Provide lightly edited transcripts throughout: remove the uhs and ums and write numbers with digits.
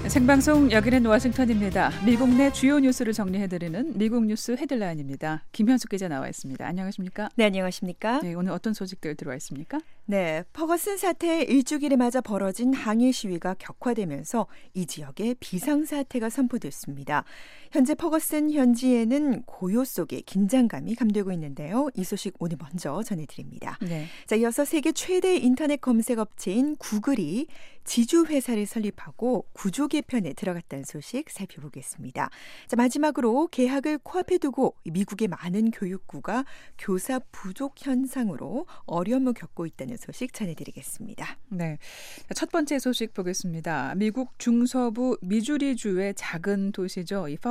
생방송 여기는 워싱턴입니다. 미국 내 주요 뉴스를 정리해드리는 미국 뉴스 헤드라인입니다. 김현숙 기자 나와 있습니다. 안녕하십니까? 네, 안녕하십니까? 네, 오늘 어떤 소식들 들어와 있습니까? 네, 퍼거슨 사태 일주기를 맞아 벌어진 항의 시위가 격화되면서 이 지역에 비상사태가 선포됐습니다. 현재 퍼거슨 현지에는 고요 속에 긴장감이 감돌고 있는데요. 이 소식 오늘 먼저 전해드립니다. 네. 자, 이어서 세계 최대 인터넷 검색 업체인 구글이 지주회사를 설립하고 구조 개편에 들어갔다는 소식 살펴보겠습니다. 자, 마지막으로 개학을 코앞에 두고 미국의 많은 교육부가 교사 부족 현상으로 어려움을 겪고 있다는 소식 전해드리겠습니다. 네, 첫 번째 소식 보겠습니다. 미국 중서부 미주리주의 작은 도시죠. 이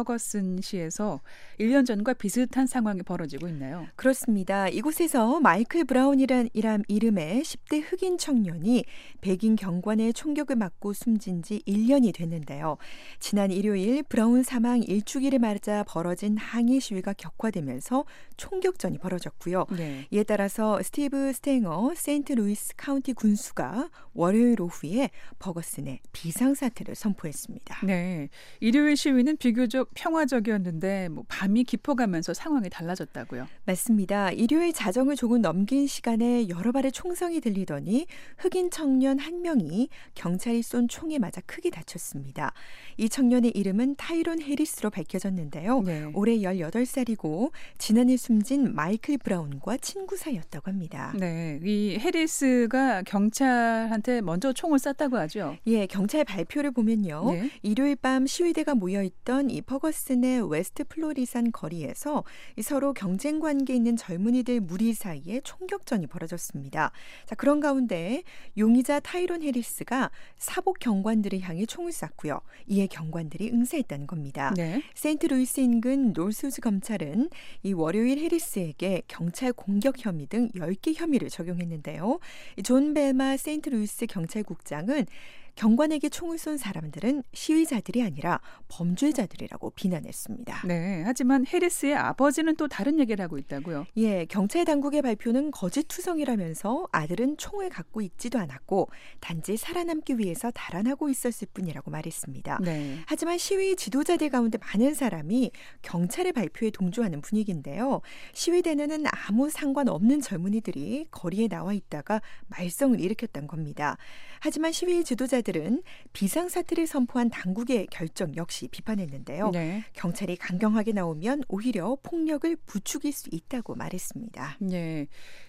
퍼거슨시에서 1년 전과 비슷한 상황이 벌어지고 있나요? 그렇습니다. 이곳에서 마이클 브라운이란 이름의 10대 흑인 청년이 백인 경관의 총격을 맞고 숨진 지 1년이 됐는데요. 지난 일요일 브라운 사망 일주기를 맞아 벌어진 항의 시위가 격화되면서 총격전이 벌어졌고요. 네. 이에 따라서 스티브 스탱어 세인트루이스 카운티 군수가 월요일 오후에 퍼거슨에 비상사태를 선포했습니다. 네, 일요일 시위는 비교적 평화적이었는데 밤이 깊어가면서 상황이 달라졌다고요? 맞습니다. 일요일 자정을 조금 넘긴 시간에 여러 발의 총성이 들리더니 흑인 청년 한 명이 경찰이 쏜 총에 맞아 크게 다쳤습니다. 이 청년의 이름은 타이론 해리스로 밝혀졌는데요. 네. 올해 18살이고 지난해 숨진 마이클 브라운과 친구 사이였다고 합니다. 네, 이 해리스가 경찰한테 먼저 총을 쐈다고 하죠? 예, 경찰 발표를 보면요. 네. 일요일 밤 시위대가 모여있던 이 퍼거슨의 웨스트 플로리산 거리에서 서로 경쟁 관계에 있는 젊은이들 무리 사이에 총격전이 벌어졌습니다. 자, 그런 가운데 용의자 타이론 해리스가 사복 경관들을 향해 총을 쐈고요. 이에 경관들이 응사했다는 겁니다. 네. 세인트루이스 인근 노스우즈 검찰은 이 월요일 해리스에게 경찰 공격 혐의 등 10개 혐의를 적용했는데요. 존 벨마 세인트루이스 경찰국장은 경관에게 총을 쏜 사람들은 시위자들이 아니라 범죄자들이라고 비난했습니다. 네, 하지만 해리스의 아버지는 또 다른 얘기를 하고 있다고요? 예, 경찰 당국의 발표는 거짓투성이라면서 아들은 총을 갖고 있지도 않았고 단지 살아남기 위해서 달아나고 있었을 뿐이라고 말했습니다. 네. 하지만 시위 지도자들 가운데 많은 사람이 경찰의 발표에 동조하는 분위기인데요. 시위대는 아무 상관없는 젊은이들이 거리에 나와 있다가 말썽을 일으켰던 겁니다. 하지만 시위 지도자들은 비상사태를 선포한 당국의 결정 역시 비판했는데요. 네. 경찰이 강경하게 나오면 오히려 폭력을 부추길 수 있다고 말했습니다. 네,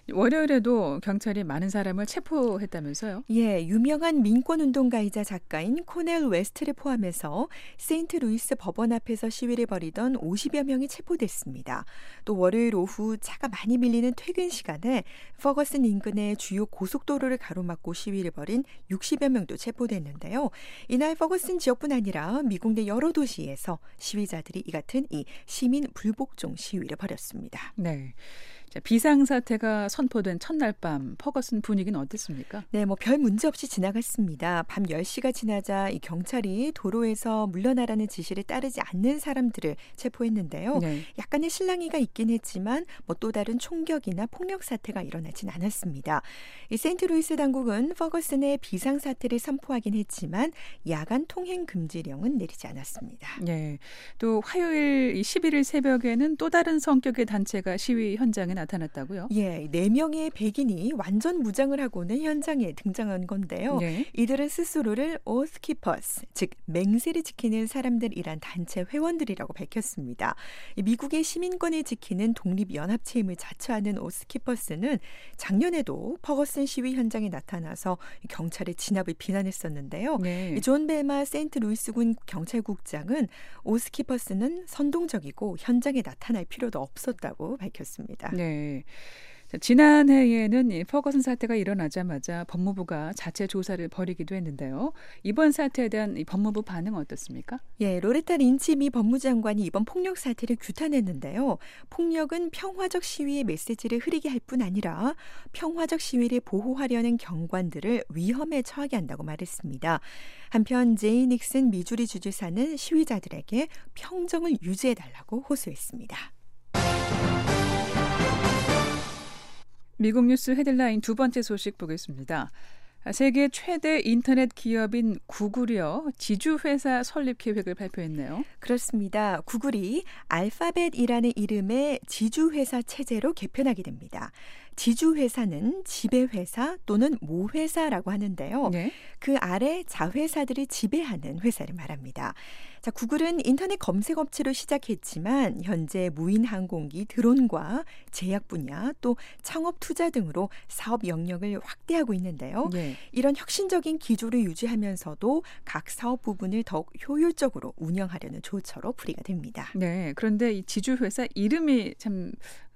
월요일에도 경찰이 많은 사람을 체포했다면서요? 예, 유명한 민권운동가이자 작가인 코넬 웨스트를 포함해서 세인트루이스 법원 앞에서 시위를 벌이던 50여 명이 체포됐습니다. 또 월요일 오후 차가 많이 밀리는 퇴근 시간에 퍼거슨 인근의 주요 고속도로를 가로막고 시위를 벌인 60여 명도 체포됐는데요. 이날 퍼거슨 지역뿐 아니라 미국 내 여러 도시에서 시위자들이 이 같은 이 시민 불복종 시위를 벌였습니다. 네. 자, 비상사태가 선포된 첫날 밤 퍼거슨 분위기는 어땠습니까? 네, 별 문제 없이 지나갔습니다. 밤 10시가 지나자 이 경찰이 도로에서 물러나라는 지시를 따르지 않는 사람들을 체포했는데요. 네. 약간의 실랑이가 있긴 했지만 또 다른 총격이나 폭력 사태가 일어나진 않았습니다. 이 세인트루이스 당국은 퍼거슨의 비상사태를 선포하긴 했지만 야간 통행 금지령은 내리지 않았습니다. 네. 또 화요일 11일 새벽에는 또 다른 성격의 단체가 시위 현장에 나타났다고요? 예, 4명의 백인이 완전 무장을 하고는 현장에 등장한 건데요. 네. 이들은 스스로를 오스키퍼스, 즉 맹세를 지키는 사람들이란 단체 회원들이라고 밝혔습니다. 미국의 시민권을 지키는 독립연합체임을 자처하는 오스키퍼스는 작년에도 퍼거슨 시위 현장에 나타나서 경찰의 진압을 비난했었는데요. 네. 존 벨마 세인트루이스군 경찰국장은 오스키퍼스는 선동적이고 현장에 나타날 필요도 없었다고 밝혔습니다. 네. 자, 지난해에는 이 퍼거슨 사태가 일어나자마자 법무부가 자체 조사를 벌이기도 했는데요. 이번 사태에 대한 이 법무부 반응은 어떻습니까? 예, 로레타 린치 미 법무장관이 이번 폭력 사태를 규탄했는데요. 폭력은 평화적 시위의 메시지를 흐리게 할 뿐 아니라 평화적 시위를 보호하려는 경관들을 위험에 처하게 한다고 말했습니다. 한편 제이 닉슨 미주리 주지사는 시위자들에게 평정을 유지해달라고 호소했습니다. 미국 뉴스 헤드라인 두 번째 소식 보겠습니다. 세계 최대 인터넷 기업인 구글이요. 지주회사 설립 계획을 발표했네요. 그렇습니다. 구글이 알파벳이라는 이름의 지주회사 체제로 개편하게 됩니다. 지주회사는 지배회사 또는 모회사라고 하는데요. 네. 그 아래 자회사들이 지배하는 회사를 말합니다. 자, 구글은 인터넷 검색 업체로 시작했지만 현재 무인 항공기, 드론과 제약 분야 또 창업 투자 등으로 사업 영역을 확대하고 있는데요. 네. 이런 혁신적인 기조를 유지하면서도 각 사업 부분을 더욱 효율적으로 운영하려는 조처로 풀이가 됩니다. 네. 그런데 이 지주회사 이름이 참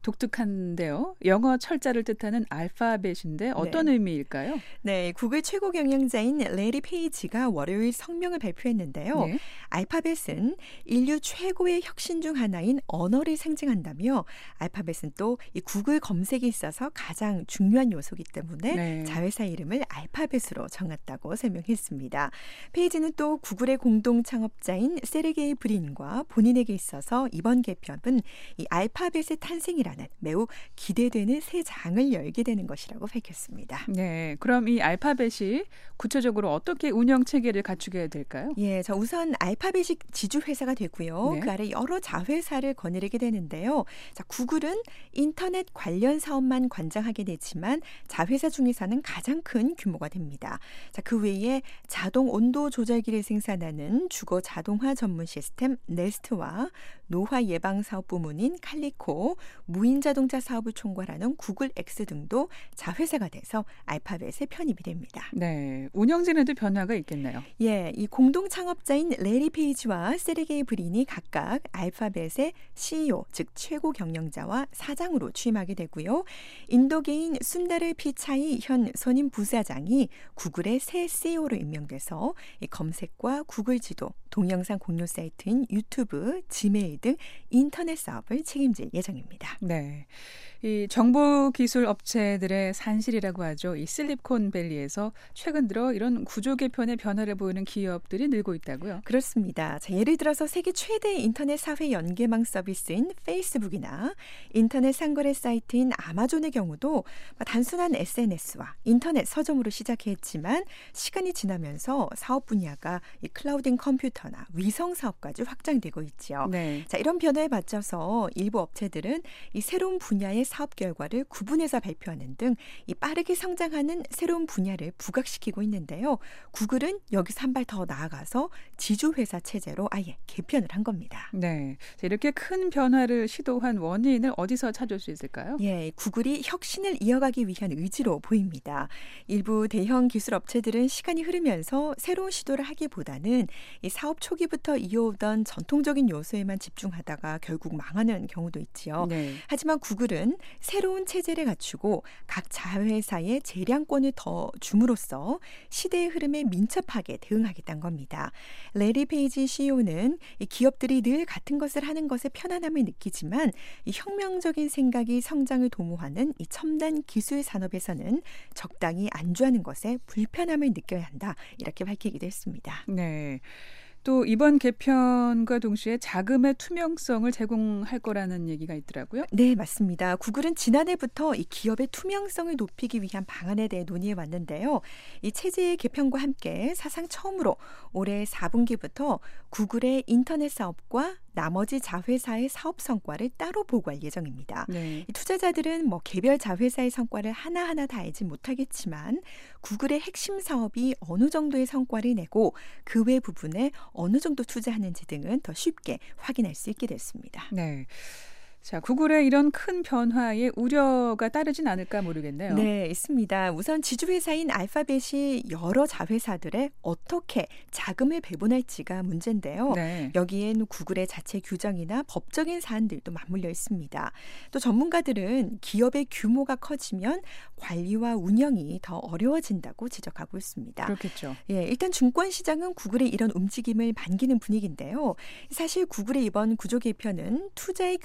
독특한데요. 영어 철자를 뜻하는 알파벳인데 어떤 의미일까요? 네, 구글 최고 경영자인 레리 페이지가 월요일 성명을 발표했는데요. 네. 알파벳은 인류 최고의 혁신 중 하나인 언어를 상징한다며 알파벳은 또 이 구글 검색에 있어서 가장 중요한 요소이기 때문에 네. 자회사 이름을 알파벳으로 정했다고 설명했습니다. 페이지는 또 구글의 공동 창업자인 세르게이 브린과 본인에게 있어서 이번 개편은 이 알파벳의 탄생이라는 매우 기대되는 새 장을 열게 되는 것이라고 밝혔습니다. 네. 그럼 이 알파벳이 구체적으로 어떻게 운영 체계를 갖추게 될까요? 예, 자 우선 알파벳이 지주회사가 되고요. 네. 그 아래 여러 자회사를 거느리게 되는데요. 자, 구글은 인터넷 관련 사업만 관장하게 되지만 자회사 중에서는 가장 큰 규모가 됩니다. 자, 그 외에 자동 온도 조절기를 생산하는 주거 자동화 전문 시스템 네스트와 노화 예방 사업 부문인 칼리코, 무인 자동차 사업을 총괄하는 구글 X 등도 자회사가 돼서 알파벳에 편입이 됩니다. 네. 운영진에도 변화가 있겠네요. 예, 이 공동 창업자인 레리 페이지와 세르게이 브린이 각각 알파벳의 CEO, 즉 최고 경영자와 사장으로 취임하게 되고요. 인도계인 순다르 피차이 현 선임 부사장이 구글의 새 CEO로 임명돼서 이 검색과 구글 지도, 동영상 공유 사이트인 유튜브, 지메일 등 인터넷 사업을 책임질 예정입니다. 네. 이 정보기술 업체들의 산실이라고 하죠. 이 실리콘밸리에서 최근 들어 이런 구조 개편의 변화를 보이는 기업들이 늘고 있다고요. 그렇습니다. 자, 예를 들어서 세계 최대 인터넷 사회 연계망 서비스인 페이스북이나 인터넷 상거래 사이트인 아마존의 경우도 단순한 SNS와 인터넷 서점으로 시작했지만 시간이 지나면서 사업 분야가 이 클라우딩 컴퓨터나 위성 사업까지 확장되고 있죠. 네. 자, 이런 변화에 맞춰서 일부 업체들은 이 새로운 분야의 사업 결과를 구분해서 발표하는 등 이 빠르게 성장하는 새로운 분야를 부각시키고 있는데요. 구글은 여기서 한 발 더 나아가서 지주회사 체제로 아예 개편을 한 겁니다. 네. 자, 이렇게 큰 변화를 시도한 원인을 어디서 찾을 수 있을까요? 예, 구글이 혁신을 이어가기 위한 의지로 보입니다. 일부 대형 기술 업체들은 시간이 흐르면서 새로운 시도를 하기보다는 이 사업 초기부터 이어오던 전통적인 요소에만 집중하다가 결국 망하는 경우도 있지요. 네. 하지만 구글은 새로운 체제를 갖추고 각 자회사의 재량권을 더 줌으로써 시대의 흐름에 민첩하게 대응하겠다는 겁니다. 레리 페이지 CEO는 이 기업들이 늘 같은 것을 하는 것에 편안함을 느끼지만 이 혁명적인 생각이 성장을 도모하는 이 첨단 기술 산업에서는 적당히 안주하는 것에 불편함을 느껴야 한다. 이렇게 밝히기도 했습니다. 네. 또 이번 개편과 동시에 자금의 투명성을 제공할 거라는 얘기가 있더라고요. 네, 맞습니다. 구글은 지난해부터 이 기업의 투명성을 높이기 위한 방안에 대해 논의해 왔는데요. 이 체제의 개편과 함께 사상 처음으로 올해 4분기부터 구글의 인터넷 사업과 나머지 자회사의 사업 성과를 따로 보고할 예정입니다. 네. 이 투자자들은 개별 자회사의 성과를 하나하나 다 알지 못하겠지만 구글의 핵심 사업이 어느 정도의 성과를 내고 그 외 부분에 어느 정도 투자하는지 등은 더 쉽게 확인할 수 있게 됐습니다. 네. 자, 구글의 이런 큰 변화에 우려가 따르진 않을까 모르겠네요. 네, 있습니다. 우선 지주회사인 알파벳이 여러 자회사들에 어떻게 자금을 배분할지가 문제인데요. 네. 여기엔 구글의 자체 규정이나 법적인 사안들도 맞물려 있습니다. 또 전문가들은 기업의 규모가 커지면 관리와 운영이 더 어려워진다고 지적하고 있습니다. 그렇겠죠. 예, 일단 증권시장은 구글의 이런 움직임을 반기는 분위기인데요. 사실 구글의 이번 구조 개편은 투자의 귀재로 불리는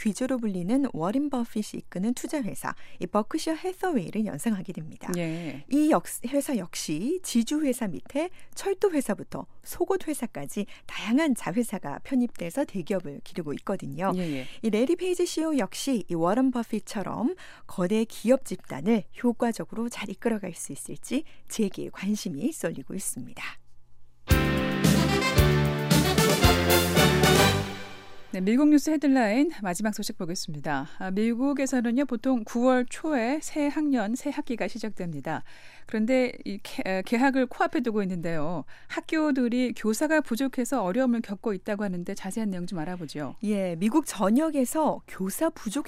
불리는 워런 버핏이 이끄는 투자회사 이 버크셔 해서웨이를 연상하게 됩니다. 예. 이 회사 역시 지주회사 밑에 철도회사부터 속옷회사까지 다양한 자회사가 편입돼서 대기업을 기르고 있거든요. 예. 이 레리 페이지 CEO 역시 이 워런 버핏처럼 거대 기업 집단을 효과적으로 잘 이끌어갈 수 있을지 재계에 관심이 쏠리고 있습니다. 네, 미국 뉴스 헤드라인 마지막 소식 보겠습니다. 미국에서는요, 보통 9월 초에 새 학년, 새 학기가 시작됩니다. 그런데 이 개학을 코앞에 두고 있는데요. 학교들이 교사가 부족해서 어려움을 겪고 있다고 하는데 자세한 내용 좀 알아보죠. 예, 미국 전역에서 교사 부족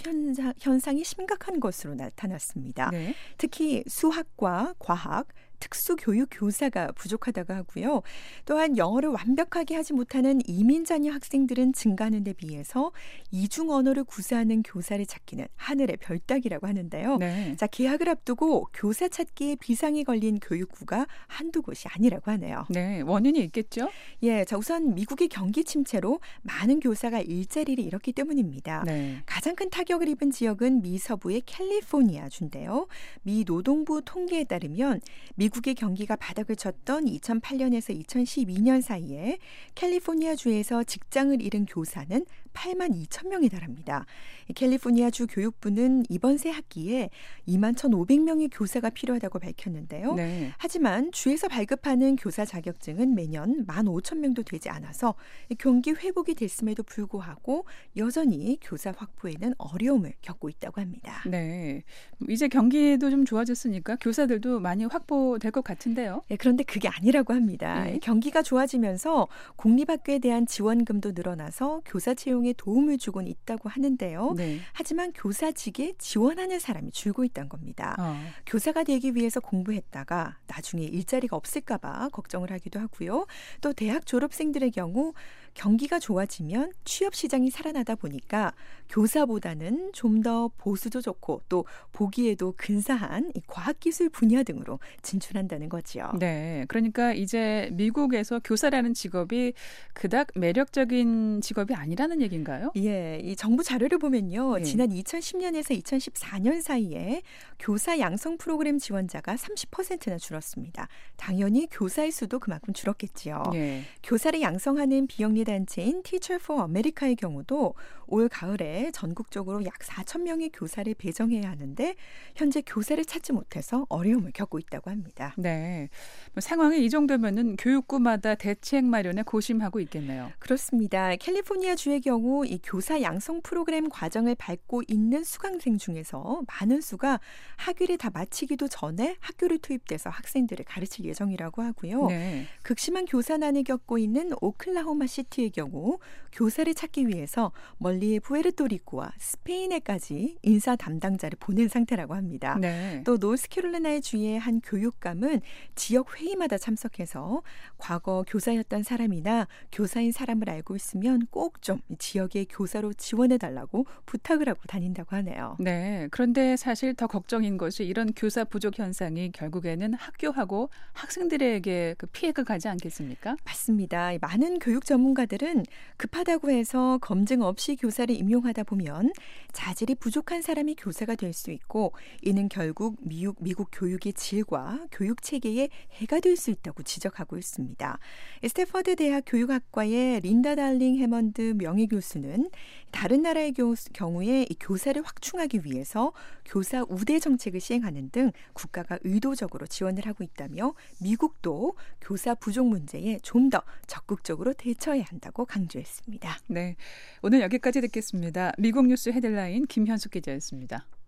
현상이 심각한 것으로 나타났습니다. 네. 특히 수학과 과학, 특수교육 교사가 부족하다고 하고요. 또한 영어를 완벽하게 하지 못하는 이민 자녀 학생들은 증가하는 데 비해서 이중 언어를 구사하는 교사를 찾기는 하늘의 별 따기라고 하는데요. 네. 자, 개학을 앞두고 교사 찾기에 비상이 걸린 교육부가 한두 곳이 아니라고 하네요. 네, 원인이 있겠죠? 예, 자, 우선 미국의 경기 침체로 많은 교사가 일자리를 잃었기 때문입니다. 네. 가장 큰 타격을 입은 지역은 미 서부의 캘리포니아주인데요. 미 노동부 통계에 따르면 미국의 경기가 바닥을 쳤던 2008년에서 2012년 사이에 캘리포니아주에서 직장을 잃은 교사는 8만 2천 명에 달합니다. 캘리포니아주 교육부는 이번 새 학기에 2만 1,500명의 교사가 필요하다고 밝혔는데요. 네. 하지만 주에서 발급하는 교사 자격증은 매년 1만 5천 명도 되지 않아서 경기 회복이 됐음에도 불구하고 여전히 교사 확보에는 어려움을 겪고 있다고 합니다. 네. 이제 경기도 좀 좋아졌으니까 교사들도 많이 확보될 것 같은데요. 네, 그런데 그게 아니라고 합니다. 네. 경기가 좋아지면서 공립학교에 대한 지원금도 늘어나서 교사 채용에 도움을 주곤 있다고 하는데요. 네. 하지만 교사직에 지원하는 사람이 줄고 있다는 겁니다. 교사가 되기 위해서 공부했다가 나중에 일자리가 없을까 봐 걱정을 하기도 하고요. 또 대학 졸업생들의 경우 경기가 좋아지면 취업 시장이 살아나다 보니까 교사보다는 좀 더 보수도 좋고 또 보기에도 근사한 이 과학기술 분야 등으로 진출한다는 거죠. 네. 그러니까 이제 미국에서 교사라는 직업이 그닥 매력적인 직업이 아니라는 얘기인가요? 예, 이 정부 자료를 보면요. 예. 지난 2010년에서 2014년 사이에 교사 양성 프로그램 지원자가 30%나 줄었습니다. 당연히 교사의 수도 그만큼 줄었겠지요. 예. 교사를 양성하는 비영리 단체인 Teacher for America의 경우도 올 가을에 전국적으로 약 4천 명의 교사를 배정해야 하는데 현재 교사를 찾지 못해서 어려움을 겪고 있다고 합니다. 네. 뭐 상황이 이 정도면은 교육부마다 대책 마련에 고심하고 있겠네요. 그렇습니다. 캘리포니아 주의 경우 이 교사 양성 프로그램 과정을 밟고 있는 수강생 중에서 많은 수가 학위를 다 마치기도 전에 학교를 투입돼서 학생들을 가르칠 예정이라고 하고요. 네. 극심한 교사난을 겪고 있는 오클라호마 시티의 경우 교사를 찾기 위해서 멀리의 푸에르토리코와 스페인에까지 인사 담당자를 보낸 상태라고 합니다. 네. 또 노스캐롤라이나의 주의 한 교육감은 지역 회의마다 참석해서 과거 교사였던 사람이나 교사인 사람을 알고 있으면 꼭 좀 지역의 교사로 지원해달라고 부탁을 하고 다닌다고 하네요. 네. 그런데 사실 더 걱정인 것이 이런 교사 부족 현상이 결국에는 학교하고 학생들에게 그 피해가 가지 않겠습니까? 맞습니다. 많은 교육 전문가들은 급하다고 해서 검증 없이 교사를 임용하다 보면 자질이 부족한 사람이 교사가 될 수 있고 이는 결국 미국 교육의 질과 교육 체계에 해가 될 수 있다고 지적하고 있습니다. 스탠퍼드 대학 교육학과의 린다 달링 해먼드 명예교수는 다른 나라의 경우에 이 교사를 확충하기 위해서 교사 우대 정책을 시행하는 등 국가가 의도적으로 지원을 하고 있다며 미국도 교사 부족 문제에 좀 더 적극적으로 대처해야 한다고 강조했습니다. 네. 오늘 여기까지 듣겠습니다. 미국 뉴스 헤드라인 김현숙 기자였습니다.